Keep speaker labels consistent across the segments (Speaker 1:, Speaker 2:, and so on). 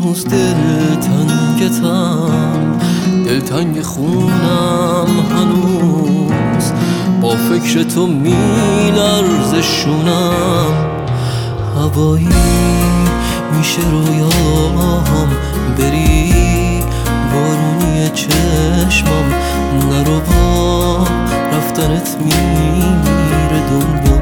Speaker 1: هنوز دلتنگ خونم هنوز با فکر تو میلرزه شونم. هوایی میشه رویام بری، بارونی چشمم نرو، با رفتنت میره دنیا.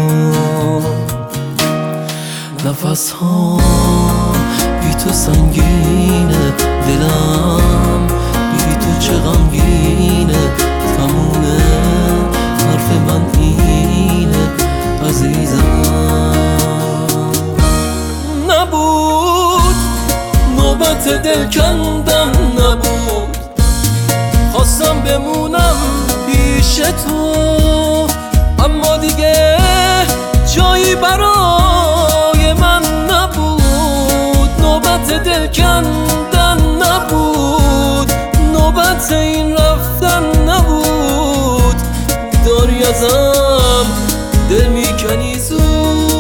Speaker 1: نفس ها بی تو سنگینه، دلم بی تو چه غمگینه. تمومه حرف من اینه عزیزم. نبود نوبت دل کندن، نبود خواستم بمونم پیش تو، اما دیگه جایی برای من نبود. نوبت دل کندن نبود، نوبت این رفتن نبود. داری ازم دل میکنی زود.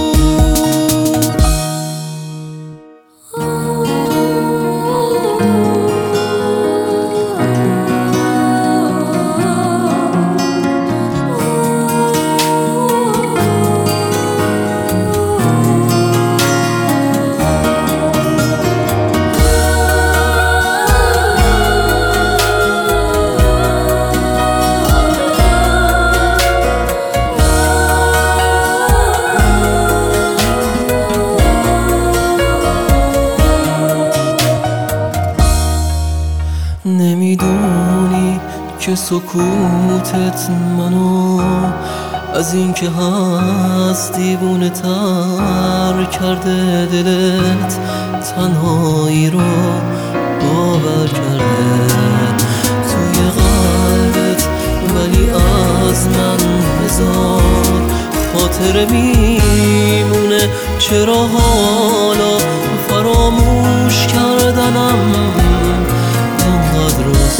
Speaker 1: نمیدونی که سکوتت منو از این که هست دیوونه تر کرده. دلت تنهایی رو باور کرده توی قلبت، ولی از من بذار خاطره میمونه. چرا حالا فراموش کردنم انقدر روز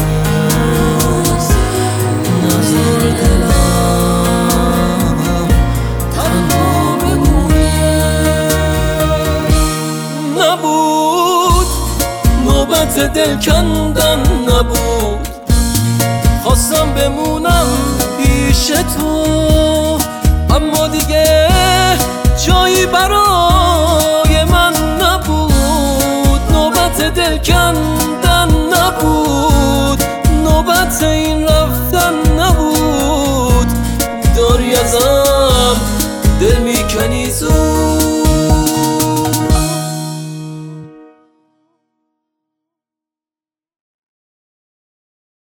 Speaker 1: نظر دلم تنها بمونه. نبود نوبت دل کندن، نبود خواستم بمونم پیش تو، اما دیگه جایی برای من نبود. نوبت دل کندن نبود، نوبت این رفتن نبود. داری ازم دل میکنی زود.